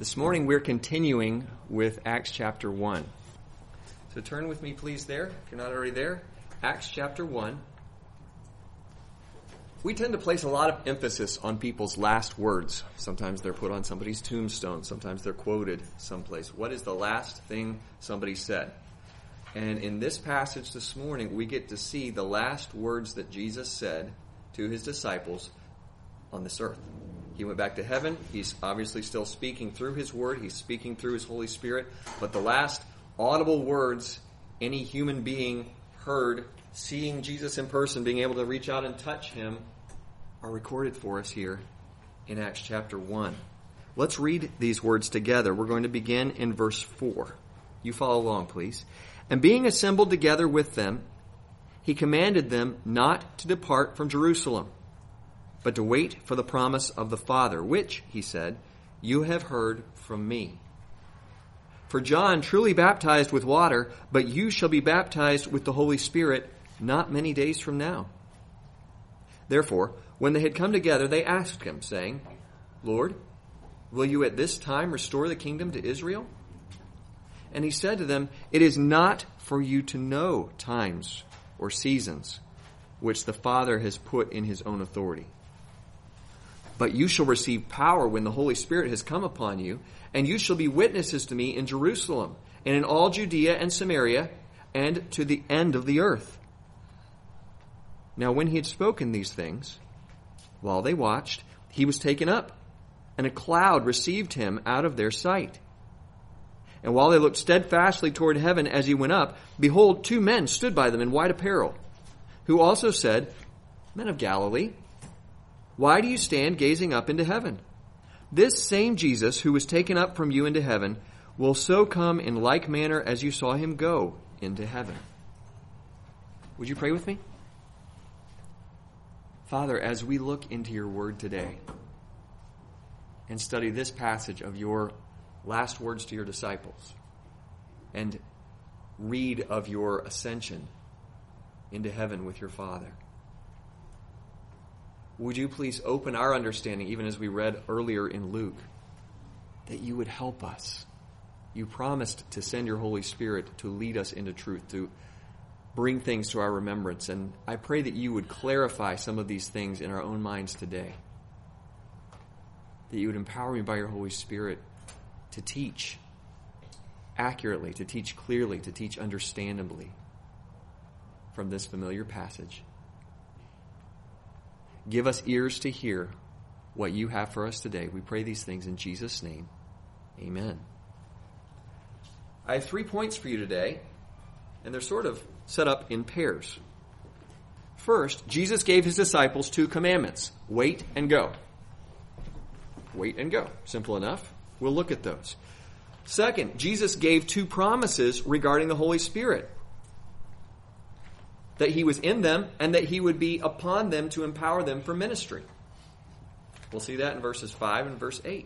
This morning we're continuing with Acts chapter 1. So turn with me please there, if you're not already there. Acts chapter 1. We tend to place a lot of emphasis on people's last words. Sometimes they're put on somebody's tombstone. Sometimes they're quoted someplace. What is the last thing somebody said? And in this passage this morning, we get to see the last words that Jesus said to his disciples on this earth. He went back to heaven. He's obviously still speaking through his word. He's speaking through his Holy Spirit. But the last audible words any human being heard, seeing Jesus in person, being able to reach out and touch him, are recorded for us here in Acts chapter 1. Let's read these words together. We're going to begin in verse 4. You follow along, please. And being assembled together with them, he commanded them not to depart from Jerusalem, but to wait for the promise of the Father, which, he said, you have heard from me. For John truly baptized with water, but you shall be baptized with the Holy Spirit not many days from now. Therefore, when they had come together, they asked him, saying, Lord, will you at this time restore the kingdom to Israel? And he said to them, it is not for you to know times or seasons which the Father has put in his own authority. But you shall receive power when the Holy Spirit has come upon you, and you shall be witnesses to me in Jerusalem, and in all Judea and Samaria, and to the end of the earth. Now when he had spoken these things, while they watched, he was taken up, and a cloud received him out of their sight. And while they looked steadfastly toward heaven as he went up, behold, two men stood by them in white apparel, who also said, Men of Galilee, why do you stand gazing up into heaven? This same Jesus who was taken up from you into heaven will so come in like manner as you saw him go into heaven. Would you pray with me? Father, as we look into your word today and study this passage of your last words to your disciples and read of your ascension into heaven with your Father, would you please open our understanding, even as we read earlier in Luke, that you would help us. You promised to send your Holy Spirit to lead us into truth, to bring things to our remembrance. And I pray that you would clarify some of these things in our own minds today. That you would empower me by your Holy Spirit to teach accurately, to teach clearly, to teach understandably from this familiar passage. Give us ears to hear what you have for us today. We pray these things in Jesus' name. Amen. I have 3 points for you today, and they're sort of set up in pairs. First, Jesus gave his disciples 2 commandments. Wait and go. Wait and go. Simple enough. We'll look at those. Second, Jesus gave 2 promises regarding the Holy Spirit. That he was in them and that he would be upon them to empower them for ministry. We'll see that in verses 5 and verse 8.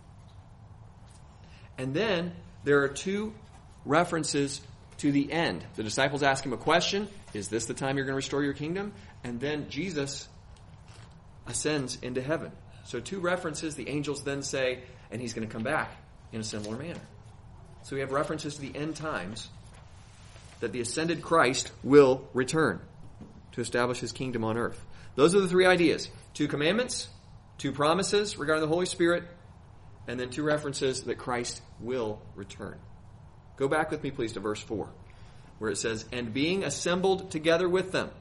And then there are 2 references to the end. The disciples ask him a question. Is this the time you're going to restore your kingdom? And then Jesus ascends into heaven. So 2 references. The angels then say, and he's going to come back in a similar manner. So we have references to the end times, that the ascended Christ will return to establish his kingdom on earth. Those are the 3 ideas. 2 commandments, 2 promises regarding the Holy Spirit, and then 2 references that Christ will return. Go back with me, please, to verse 4, where it says, and being assembled together with them.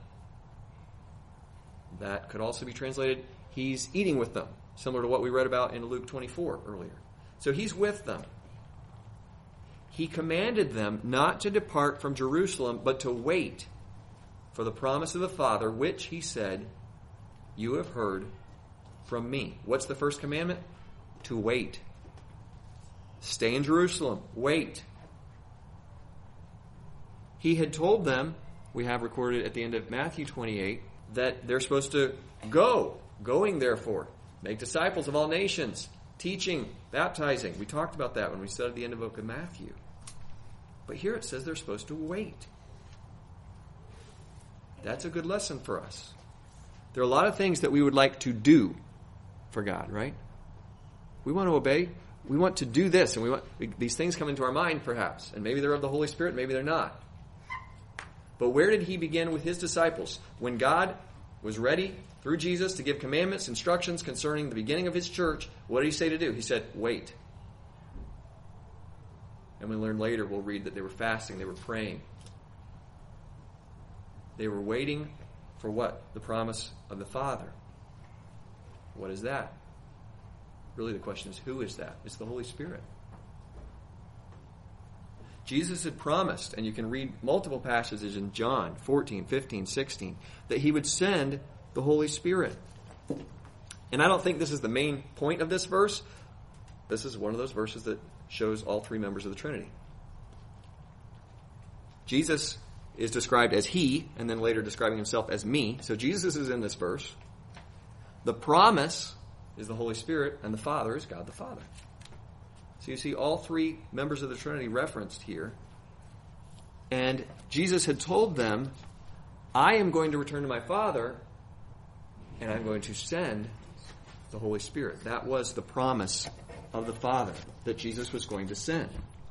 That could also be translated, he's eating with them, similar to what we read about in Luke 24 earlier. So he's with them. He commanded them not to depart from Jerusalem, but to wait for the promise of the Father, which, he said, you have heard from me. What's the first commandment? To wait. Stay in Jerusalem. Wait. He had told them, we have recorded at the end of Matthew 28, that they're supposed to go. Going, therefore. Make disciples of all nations. Teaching, baptizing. We talked about that when we studied the end of the book of Matthew. But here it says they're supposed to wait. That's a good lesson for us. There are a lot of things that we would like to do for God, right? We want to obey. we want to do this, and these things come into our mind perhaps, and maybe they're of the Holy Spirit, maybe they're not. But where did he begin with his disciples? When God was ready through Jesus to give commandments, instructions concerning the beginning of his church, what did he say to do? He said, wait. And we learn later, we'll read that they were fasting, they were praying. They were waiting for what? The promise of the Father. What is that? Really the question is, who is that? It's the Holy Spirit. Jesus had promised, and you can read multiple passages in John 14, 15, 16, that he would send the Holy Spirit. And I don't think this is the main point of this verse. This is one of those verses that shows all three members of the Trinity. Jesus is described as he, and then later describing himself as me. So Jesus is in this verse. The promise is the Holy Spirit, and the Father is God the Father. So you see all three members of the Trinity referenced here. And Jesus had told them, I am going to return to my Father, and I'm going to send the Holy Spirit. That was the promise of the Father that Jesus was going to send.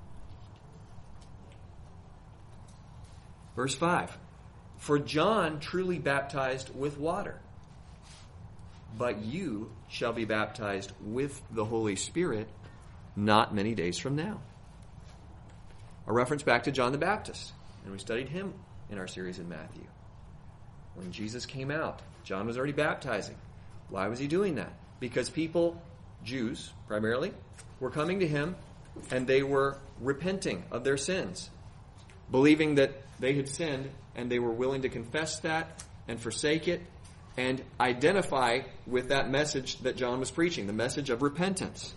Verse 5. For John truly baptized with water, but you shall be baptized with the Holy Spirit not many days from now. A reference back to John the Baptist. And we studied him in our series in Matthew. When Jesus came out, John was already baptizing. Why was he doing that? Because people, Jews primarily, were coming to him and they were repenting of their sins, believing that they had sinned, and they were willing to confess that and forsake it and identify with that message that John was preaching, the message of repentance.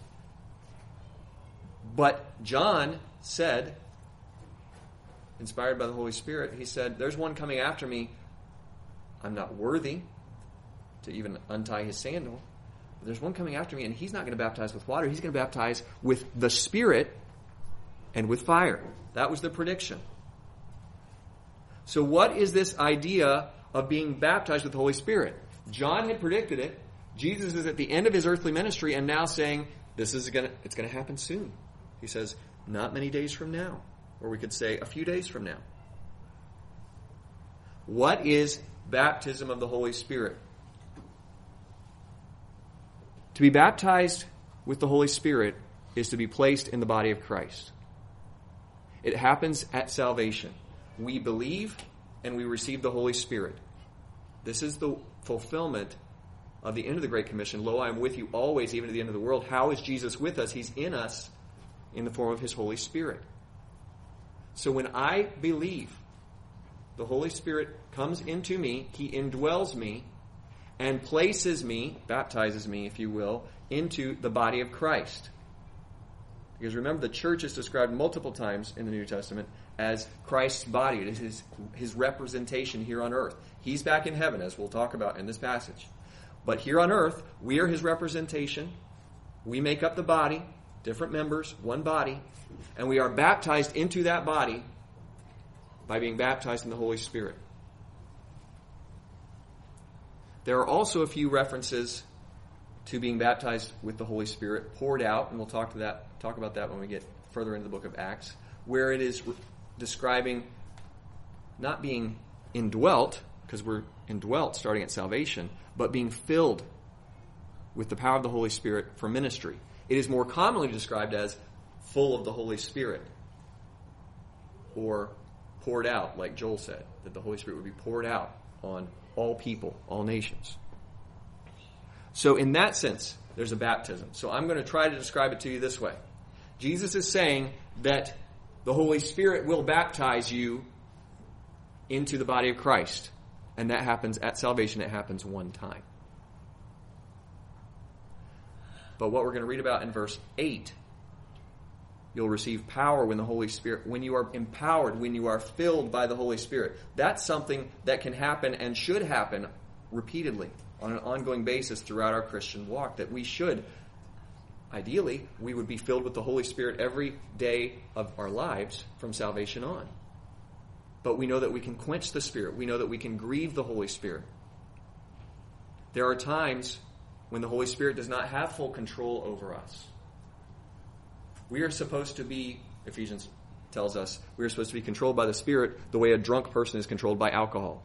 But John said, inspired by the Holy Spirit, he said, there's one coming after me. I'm not worthy to even untie his sandal. But there's one coming after me, and he's not going to baptize with water. He's going to baptize with the Spirit and with fire. That was the prediction. So what is this idea of being baptized with the Holy Spirit? John had predicted it. Jesus is at the end of his earthly ministry and now saying, it's going to happen soon. He says, not many days from now. Or we could say a few days from now. What is baptism of the Holy Spirit? To be baptized with the Holy Spirit is to be placed in the body of Christ. It happens at salvation. We believe and we receive the Holy Spirit. This is the fulfillment of the end of the Great Commission. Lo, I am with you always, even to the end of the world. How is Jesus with us? He's in us in the form of his Holy Spirit. So when I believe, the Holy Spirit comes into me, he indwells me, and places me, baptizes me, if you will, into the body of Christ. Because remember, the church is described multiple times in the New Testament as Christ's body. It is his representation here on earth. He's back in heaven, as we'll talk about in this passage. But here on earth, we are his representation. We make up the body, different members, one body, and we are baptized into that body by being baptized in the Holy Spirit. There are also a few references to being baptized with the Holy Spirit poured out, and we'll talk about that when we get further into the book of Acts, where it is describing not being indwelt, because we're indwelt starting at salvation, but being filled with the power of the Holy Spirit for ministry. It is more commonly described as full of the Holy Spirit, or poured out, like Joel said, that the Holy Spirit would be poured out on all people, all nations. So in that sense, there's a baptism. So I'm going to try to describe it to you this way. Jesus is saying that the Holy Spirit will baptize you into the body of Christ. And that happens at salvation. It happens one time. But what we're going to read about in verse 8, you'll receive power when the Holy Spirit, when you are empowered, when you are filled by the Holy Spirit. That's something that can happen and should happen repeatedly on an ongoing basis throughout our Christian walk. That we should, ideally, we would be filled with the Holy Spirit every day of our lives from salvation on. But we know that we can quench the Spirit. We know that we can grieve the Holy Spirit. There are times when the Holy Spirit does not have full control over us. We are supposed to be, Ephesians tells us, we are supposed to be controlled by the Spirit the way a drunk person is controlled by alcohol.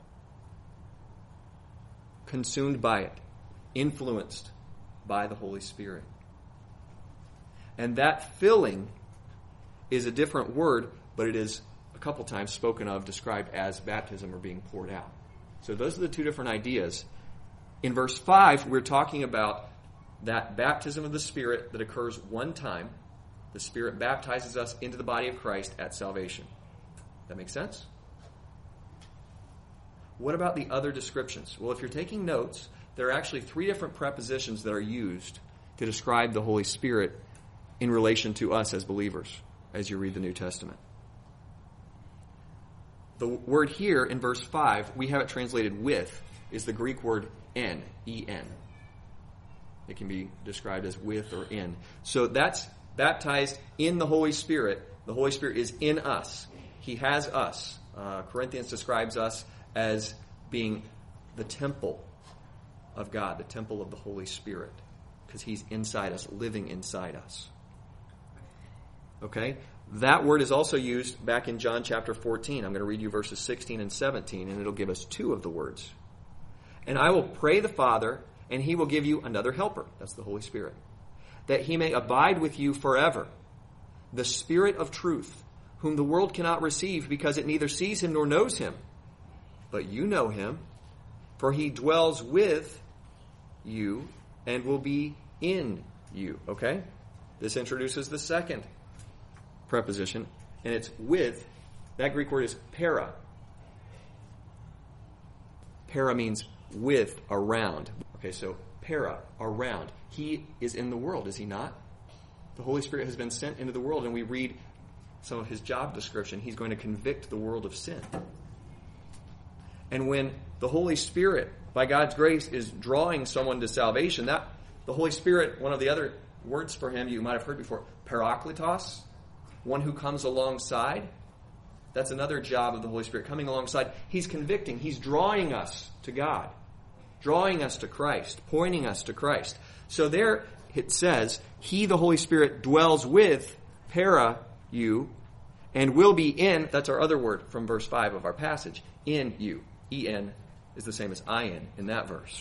Consumed by it. Influenced by the Holy Spirit. And that filling is a different word, but it is a couple times spoken of, described as baptism or being poured out. So those are the two different ideas. In verse 5, we're talking about that baptism of the Spirit that occurs one time. The Spirit baptizes us into the body of Christ at salvation. That makes sense? What about the other descriptions? Well, if you're taking notes, there are actually 3 different prepositions that are used to describe the Holy Spirit in relation to us as believers as you read the New Testament. The word here in verse 5, we have it translated with, is the Greek word en, E-N. It can be described as with or in. So that's baptized in the Holy Spirit. The Holy Spirit is in us. He has us. Corinthians describes us as being the temple of God, the temple of the Holy Spirit, because He's inside us, living inside us. Okay? That word is also used back in John chapter 14. I'm going to read you verses 16 and 17, and it'll give us 2 of the words. And I will pray the Father, and He will give you another helper. That's the Holy Spirit. That He may abide with you forever. The Spirit of truth, whom the world cannot receive because it neither sees Him nor knows Him. But you know Him, for He dwells with you and will be in you. Okay? This introduces the second preposition, and it's with. That Greek word is para. Para means with, around. Okay, so para, around. He is in the world, is He not? The Holy Spirit has been sent into the world, and we read some of His job description. He's going to convict the world of sin. And when the Holy Spirit, by God's grace, is drawing someone to salvation, that the Holy Spirit, one of the other words for Him you might have heard before, parakletos, one who comes alongside. That's another job of the Holy Spirit, coming alongside. He's convicting. He's drawing us to God, drawing us to Christ, pointing us to Christ. So there it says, He, the Holy Spirit, dwells with, para, you, and will be in, that's our other word from verse 5 of our passage, in you. En is the same as in that verse.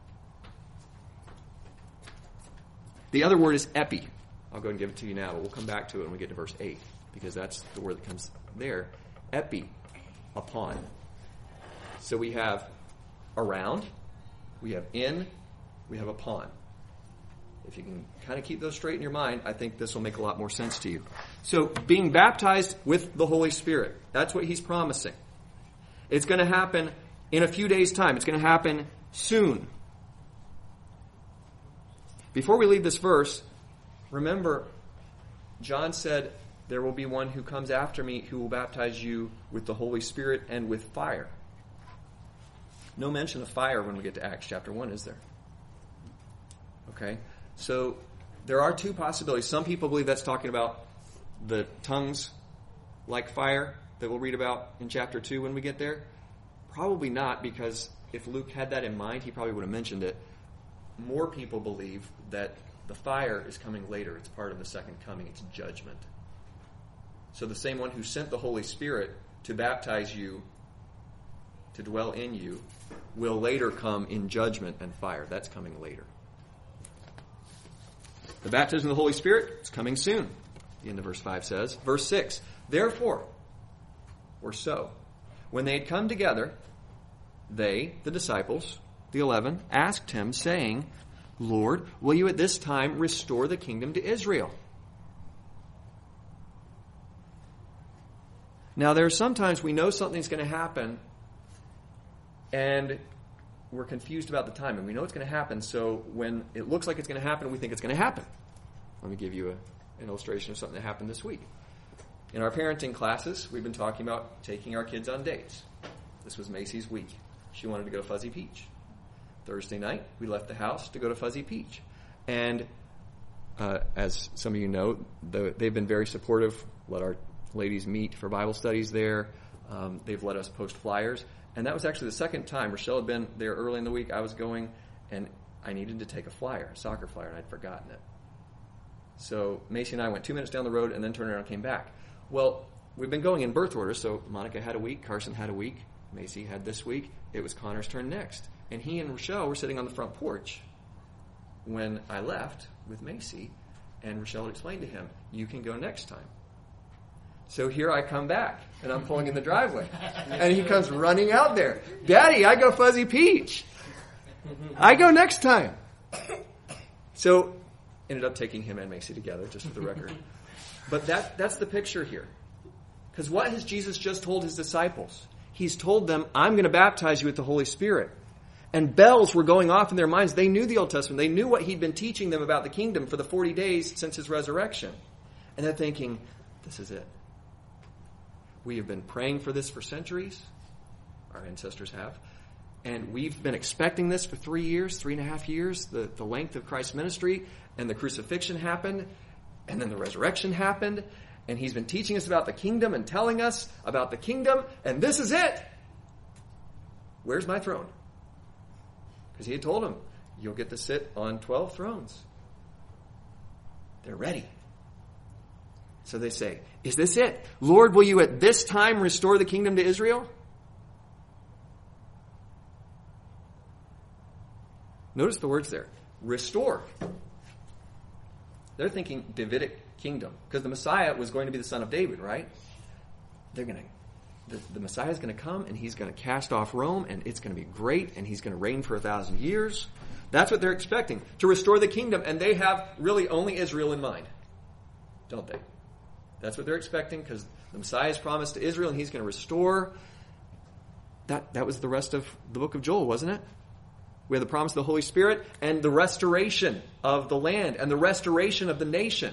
The other word is epi. I'll go and give it to you now, but we'll come back to it when we get to verse 8, because that's the word that comes there. Epi, upon. So we have around, we have in, we have upon. If you can kind of keep those straight in your mind, I think this will make a lot more sense to you. So being baptized with the Holy Spirit, that's what He's promising. It's going to happen in a few days' time. It's going to happen soon. Before we leave this verse, remember, John said, there will be one who comes after me who will baptize you with the Holy Spirit and with fire. No mention of fire when we get to Acts chapter 1, is there? Okay? So there are 2 possibilities. Some people believe that's talking about the tongues like fire that we'll read about in chapter 2 when we get there. Probably not, because if Luke had that in mind, he probably would have mentioned it. More people believe that the fire is coming later. It's part of the second coming. It's judgment. So the same one who sent the Holy Spirit to baptize you, to dwell in you, will later come in judgment and fire. That's coming later. The baptism of the Holy Spirit is coming soon, the end of verse 5 says. Verse 6, therefore, or so, when they had come together, they, the disciples, the 11, asked Him, saying, Lord, will you at this time restore the kingdom to Israel? Now, there are sometimes we know something's going to happen, and we're confused about the time, and we know it's going to happen, so when it looks like it's going to happen, we think it's going to happen. Let me give you an illustration of something that happened this week. In our parenting classes, we've been talking about taking our kids on dates. This was Macy's week. She wanted to go to Fuzzy Peach. Thursday night, we left the house to go to Fuzzy Peach. And as some of you know, they've been very supportive. Let our ladies meet for Bible studies there. They've let us post flyers. And that was actually the second time. Rochelle had been there early in the week. I was going, and I needed to take a flyer, a soccer flyer, and I'd forgotten it. So Macy and I went 2 minutes down the road and then turned around and came back. Well, we've been going in birth order, so Monica had a week, Carson had a week, Macy had this week. It was Connor's turn next. And he and Rochelle were sitting on the front porch when I left with Macy, and Rochelle explained to him, you can go next time. So here I come back, and I'm pulling in the driveway. And he comes running out there. Daddy, I go Fuzzy Peach. I go next time. So ended up taking him and Macy together, just for the record. But that's the picture here. Because what has Jesus just told his disciples? He's told them, I'm going to baptize you with the Holy Spirit. And bells were going off in their minds. They knew the Old Testament. They knew what he'd been teaching them about the kingdom for the 40 days since his resurrection. And they're thinking, this is it. We have been praying for this for centuries. Our ancestors have. And we've been expecting this for 3 years, 3.5 years, the length of Christ's ministry. And the crucifixion happened. And then the resurrection happened. And he's been teaching us about the kingdom and telling us about the kingdom. And this is it. Where's my throne? Because he had told them, you'll get to sit on 12 thrones. They're ready. So they say, is this it? Lord, will you at this time restore the kingdom to Israel? Notice the words there. Restore. They're thinking Davidic kingdom. Because the Messiah was going to be the son of David, right? They're going to... The Messiah is going to come and he's going to cast off Rome and it's going to be great and he's going to reign for 1,000 years. That's what they're expecting, to restore the kingdom. And they have really only Israel in mind, don't they? That's what they're expecting because the Messiah is promised to Israel and he's going to restore. That was the rest of the book of Joel, wasn't it? We had the promise of the Holy Spirit and the restoration of the land and the restoration of the nation.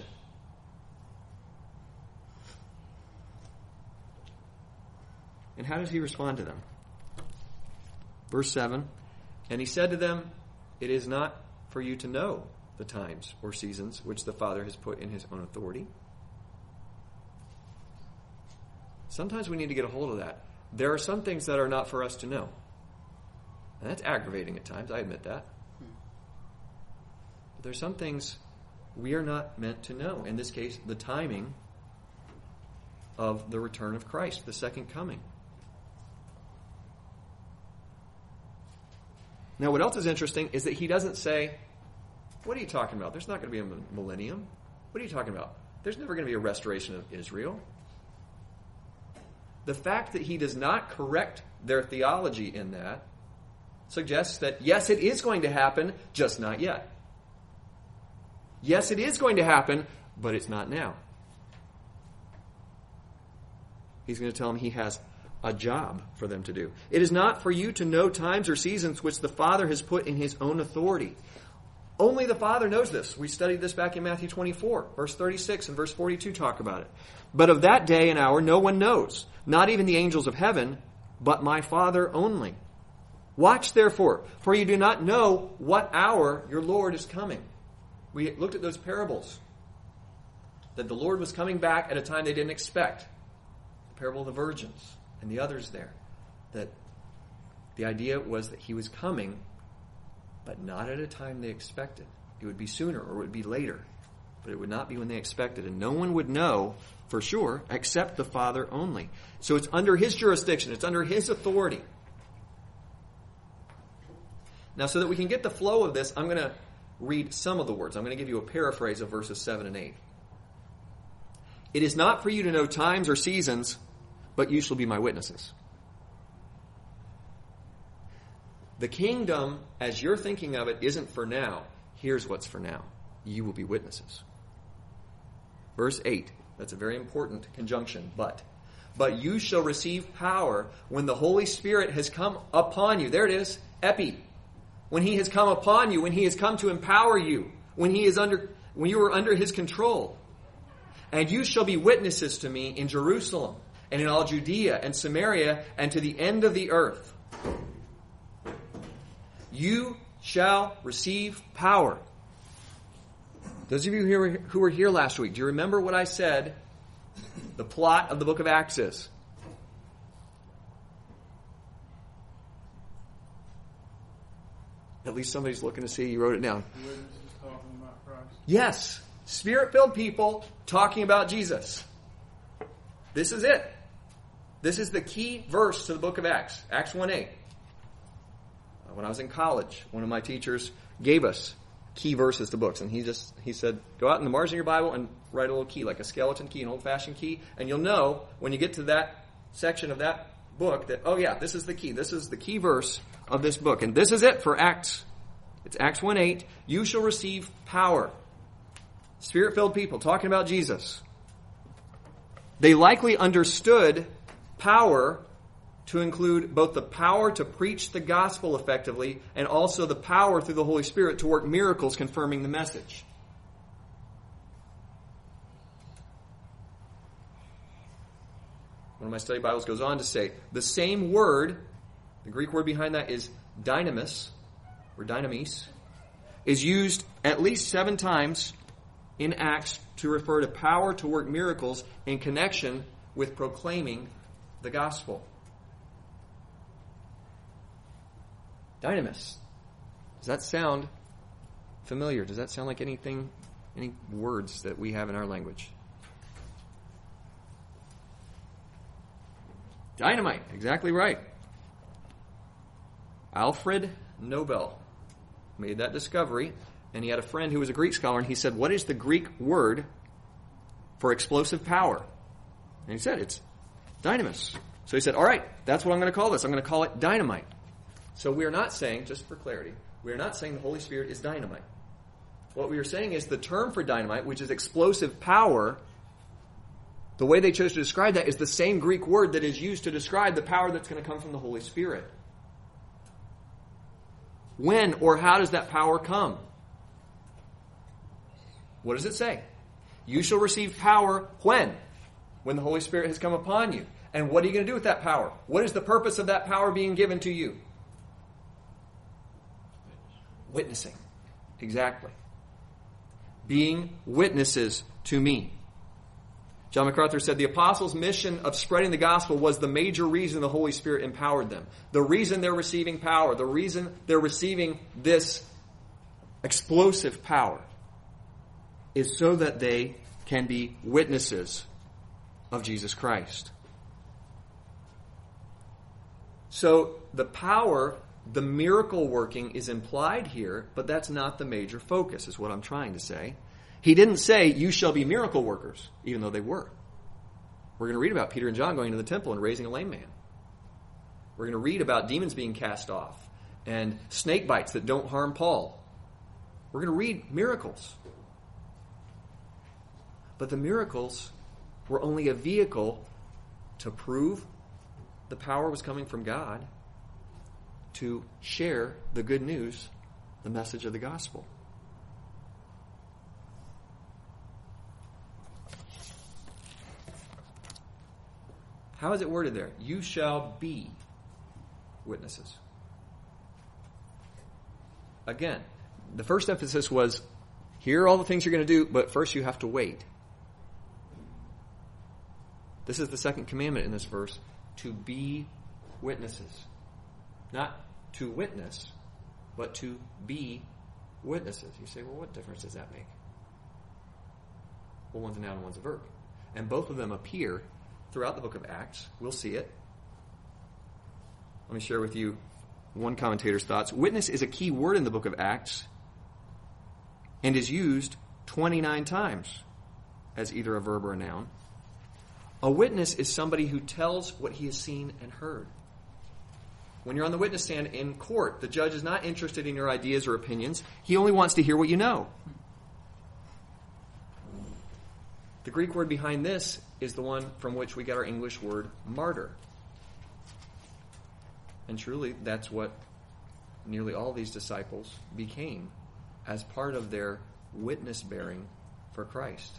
And how does he respond to them? Verse 7, and he said to them, it is not for you to know the times or seasons which the Father has put in his own authority. Sometimes we need to get a hold of that. There are some things that are not for us to know. And that's aggravating at times, I admit that. But there are some things we are not meant to know. In this case, the timing of the return of Christ, the second coming. Now, what else is interesting is that he doesn't say, what are you talking about? There's not going to be a millennium. What are you talking about? There's never going to be a restoration of Israel. The fact that he does not correct their theology in that suggests that, yes, it is going to happen, just not yet. Yes, it is going to happen, but it's not now. He's going to tell them he has a job for them to do. It is not for you to know times or seasons which the Father has put in his own authority. Only the Father knows this. We studied this back in Matthew 24. Verse 36 and verse 42 talk about it. But of that day and hour no one knows, not even the angels of heaven, but my Father only. Watch therefore, for you do not know what hour your Lord is coming. We looked at those parables. That the Lord was coming back at a time they didn't expect. The parable of the virgins and the others there. That the idea was that he was coming, but not at a time they expected. It would be sooner or it would be later. But it would not be when they expected. And no one would know for sure except the Father only. So it's under his jurisdiction. It's under his authority. Now, so that we can get the flow of this, I'm going to read some of the words. I'm going to give you a paraphrase of verses 7 and 8. It is not for you to know times or seasons, but you shall be my witnesses. The kingdom, as you're thinking of it, isn't for now. Here's what's for now. You will be witnesses. Verse 8. That's a very important conjunction. But you shall receive power when the Holy Spirit has come upon you. There it is. Epi. When he has come upon you, when he has come to empower you, when you are under his control. And you shall be witnesses to me in Jerusalem and in all Judea and Samaria and to the end of the earth. You shall receive power. Those of you who were here last week, do you remember what I said the plot of the book of Acts is? At least somebody's looking to see you wrote it down. Witnesses talking about Christ. Yes. Spirit-filled people talking about Jesus. This is it. This is the key verse to the book of Acts. Acts 1:8. When I was in college, one of my teachers gave us key verses to books. And he said, go out in the margin of your Bible and write a little key, like a skeleton key, an old-fashioned key. And you'll know when you get to that section of that book that, oh yeah, this is the key. This is the key verse of this book. And this is it for Acts. It's Acts 1:8. You shall receive power. Spirit-filled people talking about Jesus. They likely understood power to include both the power to preach the gospel effectively and also the power through the Holy Spirit to work miracles confirming the message. One of my study Bibles goes on to say, the same word, the Greek word behind that is dynamis, or dynamis, is used at least 7 times in Acts to refer to power to work miracles in connection with proclaiming the gospel. Dynamis. Does that sound familiar? Does that sound like any words that we have in our language? Dynamite. Exactly right. Alfred Nobel made that discovery, and he had a friend who was a Greek scholar, and he said, what is the Greek word for explosive power? And he said, it's dynamis. So he said, all right, that's what I'm going to call this. I'm going to call it dynamite. So we are not saying, just for clarity, we are not saying the Holy Spirit is dynamite. What we are saying is the term for dynamite, which is explosive power, the way they chose to describe that is the same Greek word that is used to describe the power that's going to come from the Holy Spirit. When or how does that power come? What does it say? You shall receive power when? When the Holy Spirit has come upon you. And what are you going to do with that power? What is the purpose of that power being given to you? Witnessing. Exactly. Being witnesses to me. John MacArthur said the apostles' mission of spreading the gospel was the major reason the Holy Spirit empowered them. The reason they're receiving power, the reason they're receiving this explosive power is so that they can be witnesses of Jesus Christ. So the power, the miracle working is implied here, but that's not the major focus, is what I'm trying to say. He didn't say, you shall be miracle workers, even though they were. We're going to read about Peter and John going to the temple and raising a lame man. We're going to read about demons being cast off and snake bites that don't harm Paul. We're going to read miracles. But the miracles were only a vehicle to prove the power was coming from God, to share the good news, the message of the gospel. How is it worded there? You shall be witnesses. Again, the first emphasis was, here are all the things you're going to do, but first you have to wait. This is the second commandment in this verse, to be witnesses. Not to witness, but to be witnesses. You say, well, what difference does that make? Well, one's a noun and one's a verb. And both of them appear throughout the book of Acts. We'll see it. Let me share with you one commentator's thoughts. Witness is a key word in the book of Acts and is used 29 times as either a verb or a noun. A witness is somebody who tells what he has seen and heard. When you're on the witness stand in court, the judge is not interested in your ideas or opinions. He only wants to hear what you know. The Greek word behind this is the one from which we get our English word martyr. And truly, that's what nearly all these disciples became as part of their witness bearing for Christ.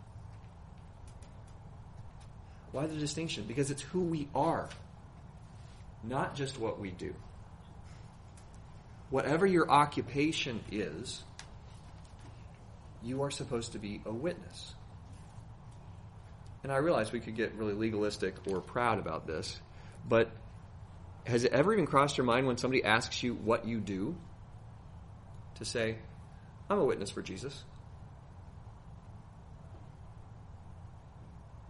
Why the distinction? Because it's who we are, not just what we do. Whatever your occupation is, you are supposed to be a witness. And I realize we could get really legalistic or proud about this, but has it ever even crossed your mind when somebody asks you what you do to say, I'm a witness for Jesus?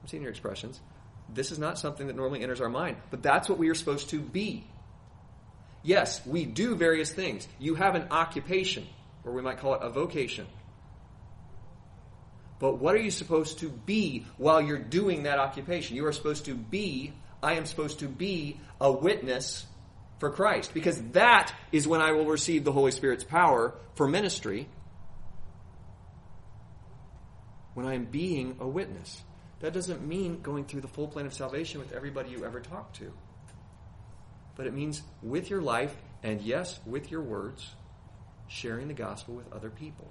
I'm seeing your expressions. This is not something that normally enters our mind, but that's what we are supposed to be. Yes, we do various things. You have an occupation, or we might call it a vocation. But what are you supposed to be while you're doing that occupation? You are supposed to be, I am supposed to be a witness for Christ. Because that is when I will receive the Holy Spirit's power for ministry. When I am being a witness. That doesn't mean going through the full plan of salvation with everybody you ever talk to. But it means with your life, and yes, with your words, sharing the gospel with other people.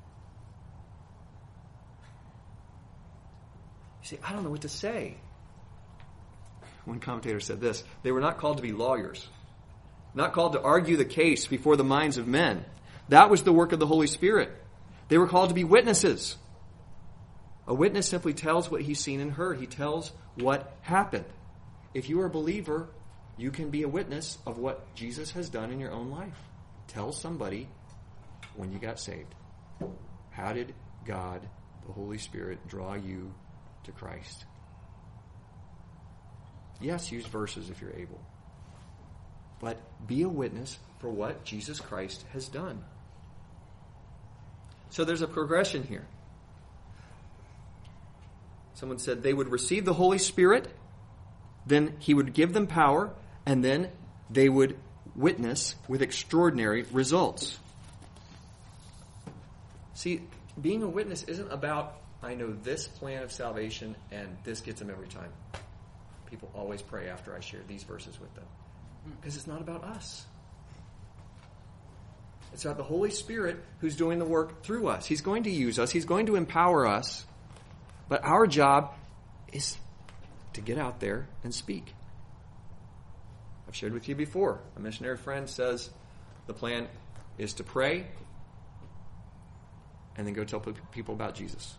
You say, I don't know what to say. One commentator said this: they were not called to be lawyers, not called to argue the case before the minds of men. That was the work of the Holy Spirit. They were called to be witnesses. A witness simply tells what he's seen and heard. He tells what happened. If you are a believer, you can be a witness of what Jesus has done in your own life. Tell somebody when you got saved. How did God, the Holy Spirit, draw you to Christ? Yes, use verses if you're able. But be a witness for what Jesus Christ has done. So there's a progression here. Someone said they would receive the Holy Spirit, then he would give them power, and then they would witness with extraordinary results. See, being a witness isn't about, I know this plan of salvation and this gets them every time. People always pray after I share these verses with them. Because it's not about us. It's about the Holy Spirit who's doing the work through us. He's going to use us. He's going to empower us. But our job is to get out there and speak. I've shared with you before. A missionary friend says the plan is to pray and then go tell people about Jesus.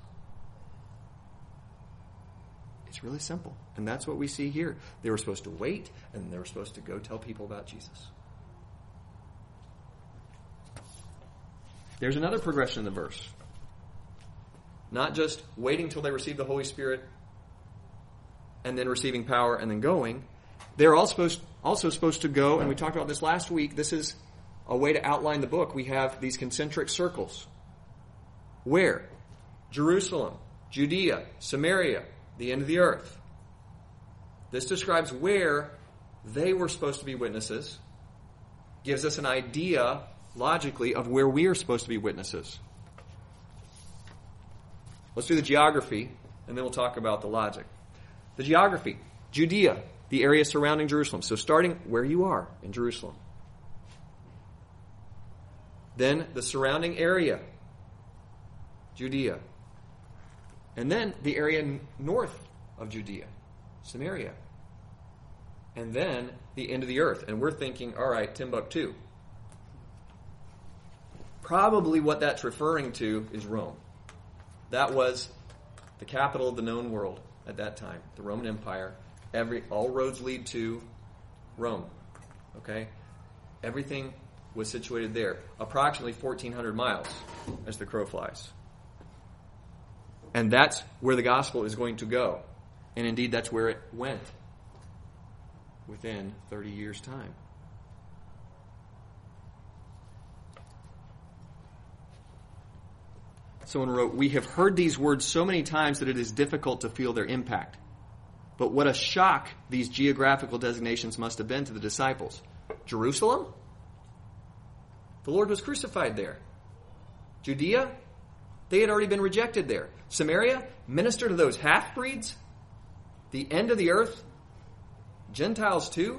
It's really simple. And that's what we see here. They were supposed to wait, and they were supposed to go tell people about Jesus. There's another progression in the verse. Not just waiting till they receive the Holy Spirit and then receiving power and then going. They're also supposed to go, and we talked about this last week. This is a way to outline the book. We have these concentric circles. Where? Jerusalem, Judea, Samaria, the end of the earth. This describes where they were supposed to be witnesses. Gives us an idea, logically, of where we are supposed to be witnesses. Let's do the geography, and then we'll talk about the logic. The geography. Judea, the area surrounding Jerusalem. So starting where you are in Jerusalem. Then the surrounding area. Judea. And then the area north of Judea. Samaria. And then the end of the earth. And we're thinking, all right, Timbuktu. Probably what that's referring to is Rome. That was the capital of the known world at that time, the Roman Empire. All roads lead to Rome. Okay? Everything was situated there. Approximately 1,400 miles as the crow flies. And that's where the gospel is going to go. And indeed, that's where it went within 30 years' time. Someone wrote, "We have heard these words so many times that it is difficult to feel their impact. But what a shock these geographical designations must have been to the disciples. Jerusalem? The Lord was crucified there. Judea? They had already been rejected there. Samaria? Minister to those half-breeds? The end of the earth? Gentiles too?"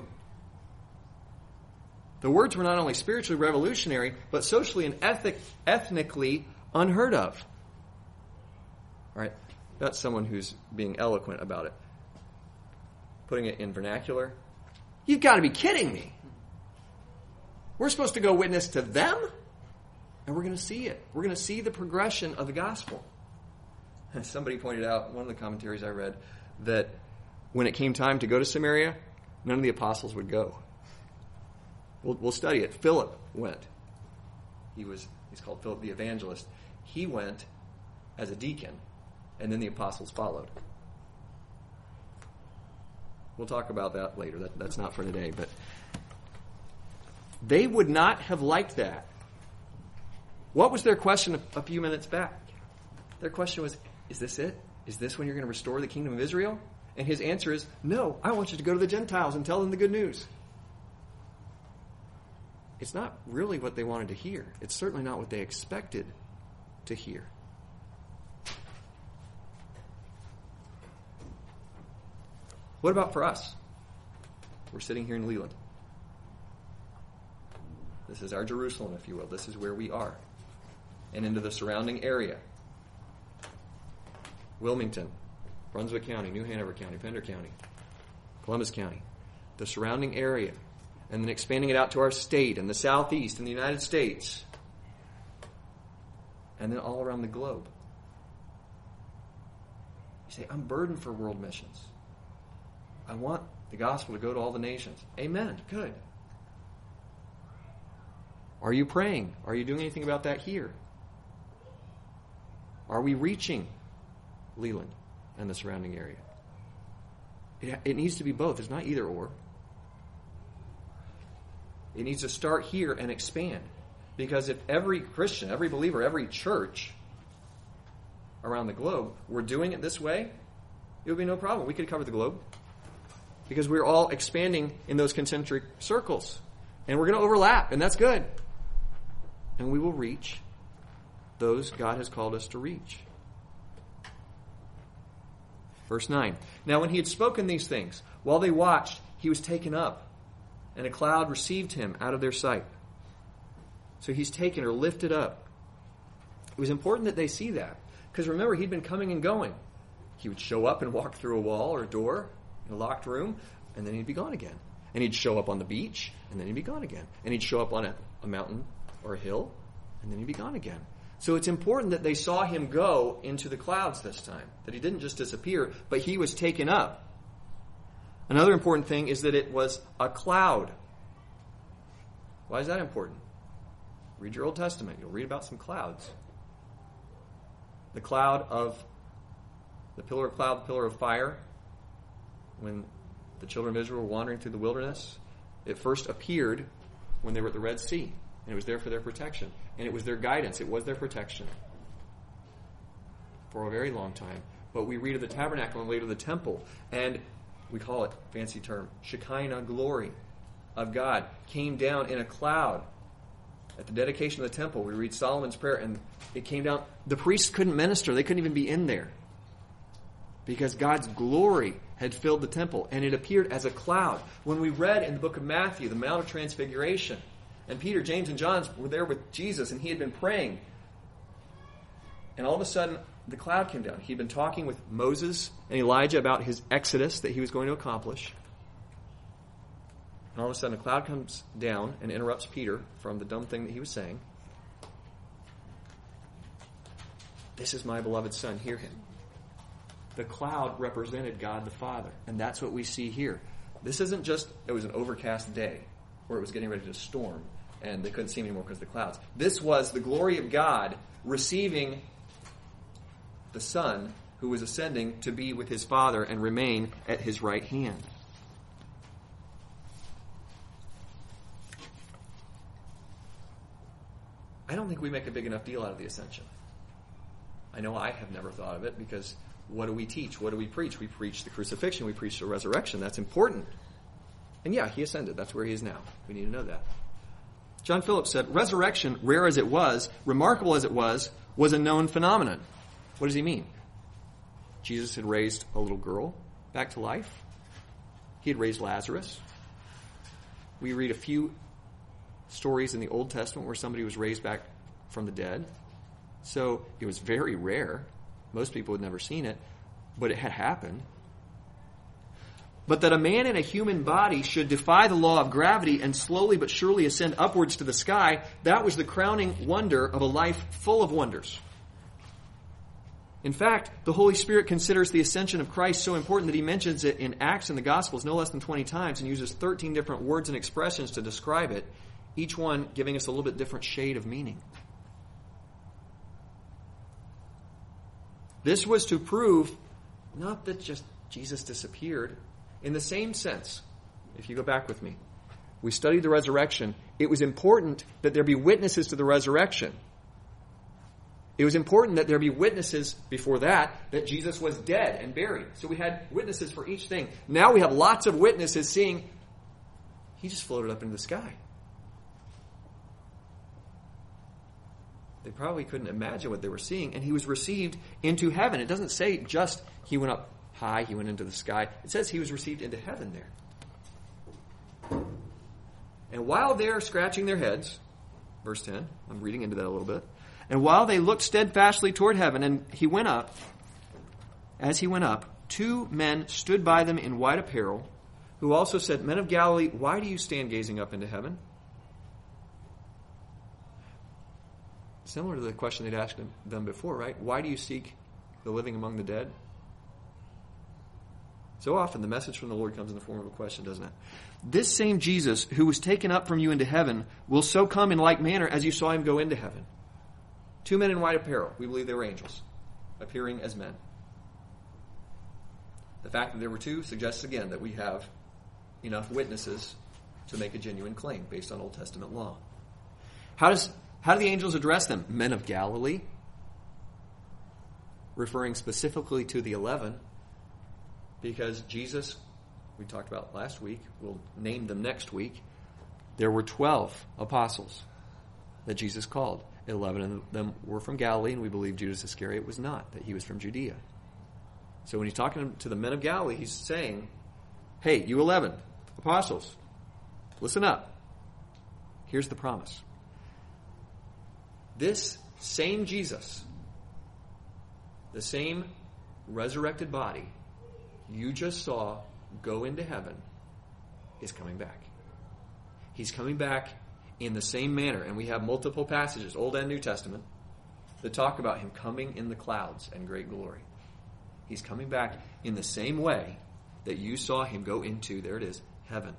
The words were not only spiritually revolutionary, but socially and ethnically unheard of. All right, that's someone who's being eloquent about it. Putting it in vernacular. You've got to be kidding me. We're supposed to go witness to them? And we're going to see it. We're going to see the progression of the gospel. And somebody pointed out, one of the commentaries I read, that when it came time to go to Samaria, none of the apostles would go. We'll study it. Philip went. He's called Philip the Evangelist. He went as a deacon, and then the apostles followed. We'll talk about that later. That's not for today. But they would not have liked that. What was their question a few minutes back? Their question was, is this it? Is this when you're going to restore the kingdom of Israel? And his answer is, no, I want you to go to the Gentiles and tell them the good news. It's not really what they wanted to hear. It's certainly not what they expected to hear. What about for us? We're sitting here in Leland. This is our Jerusalem, if you will. This is where we are. And into the surrounding area. Wilmington, Brunswick County, New Hanover County, Pender County, Columbus County, the surrounding area, and then expanding it out to our state and the Southeast and the United States, and then all around the globe. You say, I'm burdened for world missions. I want the gospel to go to all the nations. Amen. Good. Are you praying? Are you doing anything about that here? Are we reaching Leland and the surrounding area? It needs to be both. It's not either or. It needs to start here and expand. Because if every Christian, every believer, every church around the globe were doing it this way, it would be no problem. We could cover the globe. Because we're all expanding in those concentric circles. And we're going to overlap, and that's good. And we will reach those God has called us to reach. Verse 9. Now when he had spoken these things, while they watched, he was taken up, and a cloud received him out of their sight. So he's taken or lifted up. It was important that they see that. Because remember, he'd been coming and going. He would show up and walk through a wall or a door in a locked room, and then he'd be gone again. And he'd show up on the beach, and then he'd be gone again. And he'd show up on a mountain or a hill, and then he'd be gone again. So it's important that they saw him go into the clouds this time. That he didn't just disappear, but he was taken up. Another important thing is that it was a cloud. Why is that important? Read your Old Testament. You'll read about some clouds. The cloud of, the pillar of cloud, the pillar of fire. When the children of Israel were wandering through the wilderness, it first appeared when they were at the Red Sea. And it was there for their protection. And it was their guidance. It was their protection. For a very long time. But we read of the tabernacle and later the temple. And we call it, fancy term, Shekinah glory of God came down in a cloud. At the dedication of the temple, we read Solomon's prayer, and it came down. The priests couldn't minister. They couldn't even be in there. Because God's glory had filled the temple, and it appeared as a cloud. When we read in the book of Matthew, the Mount of Transfiguration, and Peter, James, and John were there with Jesus, and he had been praying. And all of a sudden, the cloud came down. He'd been talking with Moses and Elijah about his exodus that he was going to accomplish. And all of a sudden, a cloud comes down and interrupts Peter from the dumb thing that he was saying. This is my beloved Son, hear him. The cloud represented God the Father. And that's what we see here. This isn't just, it was an overcast day where it was getting ready to storm and they couldn't see him anymore because of the clouds. This was the glory of God receiving the Son who was ascending to be with his Father and remain at his right hand. I don't think we make a big enough deal out of the ascension. I know I have never thought of it because what do we teach? What do we preach? We preach the crucifixion. We preach the resurrection. That's important. And yeah, he ascended. That's where he is now. We need to know that. John Phillips said, resurrection, rare as it was, remarkable as it was a known phenomenon. What does he mean? Jesus had raised a little girl back to life. He had raised Lazarus. We read a few stories in the Old Testament where somebody was raised back from the dead. So it was very rare. Most people had never seen it, but it had happened. But that a man in a human body should defy the law of gravity and slowly but surely ascend upwards to the sky, that was the crowning wonder of a life full of wonders. In fact, the Holy Spirit considers the ascension of Christ so important that he mentions it in Acts and the Gospels no less than 20 times and uses 13 different words and expressions to describe it, each one giving us a little bit different shade of meaning. This was to prove not that just Jesus disappeared. In the same sense, if you go back with me, we studied the resurrection. It was important that there be witnesses to the resurrection. It was important that there be witnesses before that Jesus was dead and buried. So we had witnesses for each thing. Now we have lots of witnesses seeing he just floated up into the sky. They probably couldn't imagine what they were seeing, and he was received into heaven. It doesn't say just he went up high, he went into the sky. It says he was received into heaven there. And while they're scratching their heads, verse 10, I'm reading into that a little bit, and while they looked steadfastly toward heaven, and he went up, as he went up, 2 men stood by them in white apparel, who also said, Men of Galilee, why do you stand gazing up into heaven? Similar to the question they'd asked them before, right? Why do you seek the living among the dead? So often the message from the Lord comes in the form of a question, doesn't it? This same Jesus who was taken up from you into heaven will so come in like manner as you saw him go into heaven. 2 men in white apparel. We believe they were angels, appearing as men. The fact that there were 2 suggests again that we have enough witnesses to make a genuine claim based on Old Testament law. How do the angels address them? Men of Galilee, referring specifically to the 11, because Jesus, we talked about last week, we'll name them next week. There were 12 apostles that Jesus called. 11 of them were from Galilee, and we believe Judas Iscariot was not, that he was from Judea. So when he's talking to the men of Galilee, he's saying, hey, you 11 apostles, listen up. Here's the promise. This same Jesus, the same resurrected body you just saw go into heaven, is coming back. He's coming back in the same manner. And we have multiple passages, Old and New Testament, that talk about him coming in the clouds and great glory. He's coming back in the same way that you saw him go into, there it is, heaven.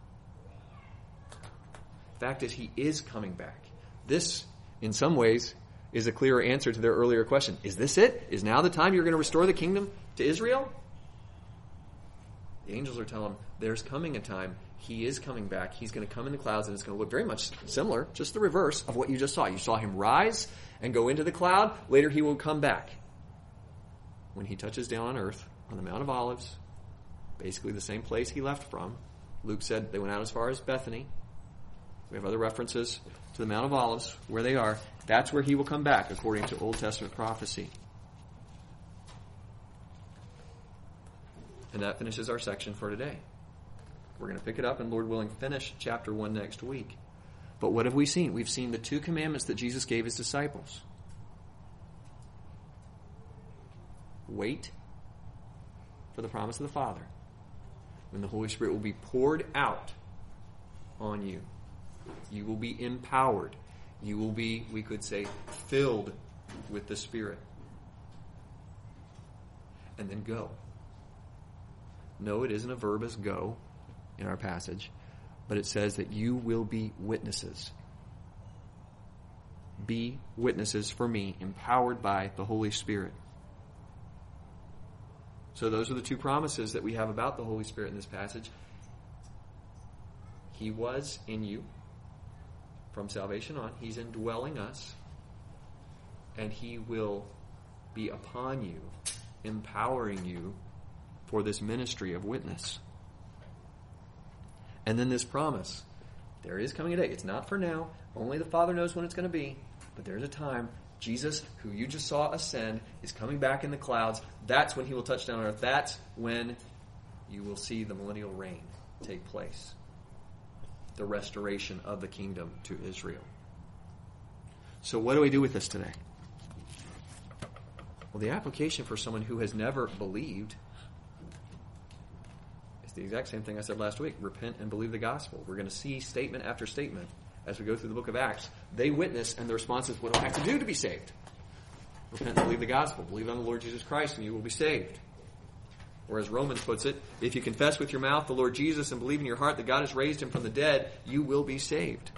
Fact is, he is coming back. This, in some ways, is a clearer answer to their earlier question. Is this it? Is now the time you're going to restore the kingdom to Israel? The angels are telling him there's coming a time. He is coming back. He's going to come in the clouds, and it's going to look very much similar, just the reverse of what you just saw. You saw him rise and go into the cloud. Later he will come back. When he touches down on earth, on the Mount of Olives, basically the same place he left from. Luke said they went out as far as Bethany. We have other references to the Mount of Olives, where they are. That's where he will come back, according to Old Testament prophecy. And that finishes our section for today. We're going to pick it up and, Lord willing, finish chapter 1 next week. But what have we seen? We've seen the 2 commandments that Jesus gave his disciples. Wait for the promise of the Father, when the Holy Spirit will be poured out on you. You will be empowered. You will be, we could say, filled with the Spirit. And then go. No, it isn't a verb as go in our passage, but it says that you will be witnesses. Be witnesses for me, empowered by the Holy Spirit. So those are the 2 promises that we have about the Holy Spirit in this passage. He was in you from salvation on. He's indwelling us. And he will be upon you, empowering you for this ministry of witness. And then this promise. There is coming a day. It's not for now. Only the Father knows when it's going to be. But there's a time. Jesus, who you just saw ascend, is coming back in the clouds. That's when he will touch down on earth. That's when you will see the millennial reign take place. The restoration of the kingdom to Israel. So what do we do with this today? Well, the application for someone who has never believed is the exact same thing I said last week. Repent and believe the gospel. We're going to see statement after statement as we go through the book of Acts. They witness, and the response is, what do I have to do to be saved? Repent and believe the gospel. Believe on the Lord Jesus Christ, and you will be saved. Or as Romans puts it, if you confess with your mouth the Lord Jesus and believe in your heart that God has raised him from the dead, you will be saved.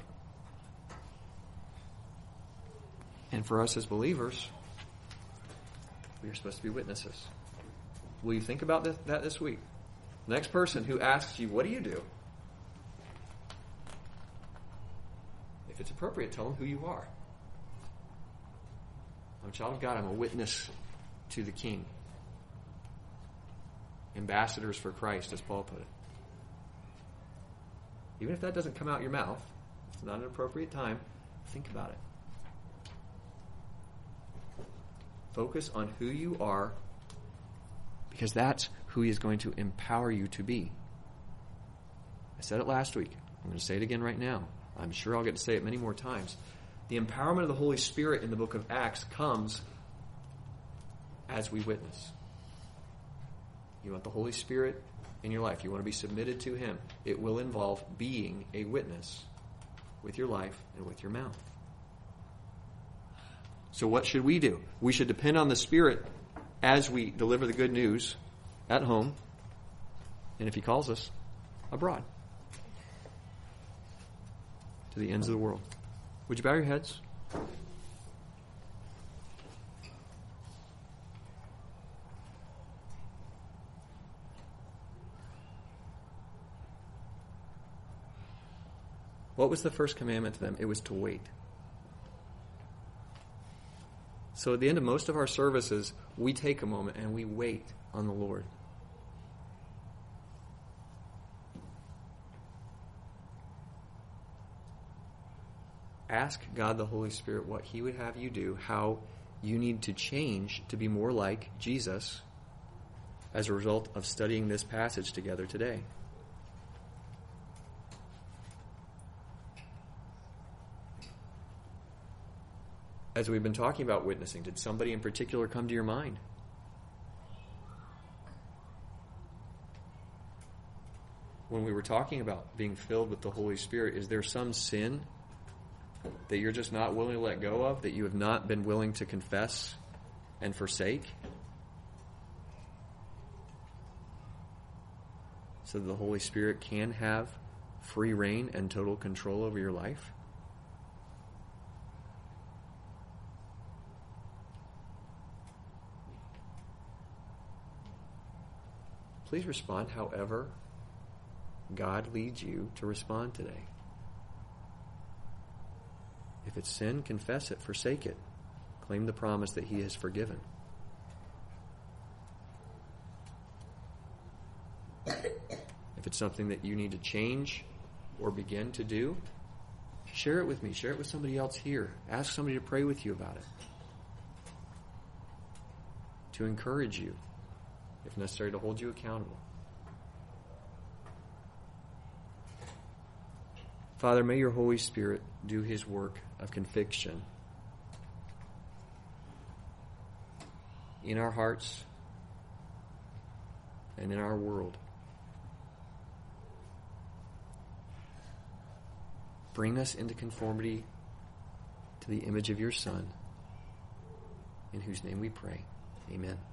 And for us as believers, we are supposed to be witnesses. Will you think about that this week? The next person who asks you, what do you do? If it's appropriate, tell them who you are. I'm a child of God. I'm a witness to the King. Ambassadors for Christ, as Paul put it. Even if that doesn't come out your mouth, it's not an appropriate time, think about it. Focus on who you are, because that's who he is going to empower you to be. I said it last week. I'm going to say it again right now. I'm sure I'll get to say it many more times. The empowerment of the Holy Spirit in the book of Acts comes as we witness. You want the Holy Spirit in your life. You want to be submitted to him. It will involve being a witness with your life and with your mouth. So what should we do? We should depend on the Spirit as we deliver the good news at home, and if he calls us, abroad, to the ends of the world. Would you bow your heads? What was the first commandment to them? It was to wait. So at the end of most of our services, we take a moment and we wait on the Lord. Ask God the Holy Spirit what he would have you do, how you need to change to be more like Jesus as a result of studying this passage together today. As we've been talking about witnessing, did somebody in particular come to your mind? When we were talking about being filled with the Holy Spirit, is there some sin that you're just not willing to let go of, that you have not been willing to confess and forsake, so that the Holy Spirit can have free reign and total control over your life? Please respond however God leads you to respond today. If it's sin, confess it, forsake it. Claim the promise that he has forgiven. If it's something that you need to change or begin to do, share it with me. Share it with somebody else here. Ask somebody to pray with you about it. To encourage you, if necessary, to hold you accountable. Father, may your Holy Spirit do his work of conviction in our hearts and in our world. Bring us into conformity to the image of your Son, in whose name we pray. Amen.